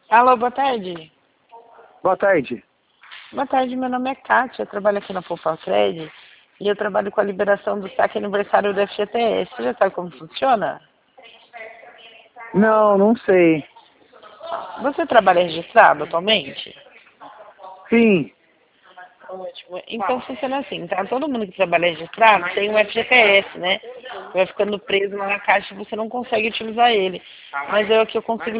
Alô, boa tarde. Boa tarde. Boa tarde, meu nome é Kátia, eu trabalho aqui na Fofacred e eu trabalho com a liberação do saque aniversário do FGTS. Você já sabe como funciona? Não sei. Você trabalha registrado atualmente? Sim. Ótimo. Então funciona assim, tá? Todo mundo que trabalha registrado tem um FGTS, né? Vai ficando preso lá na caixa e você não consegue utilizar ele. Mas eu aqui eu consigo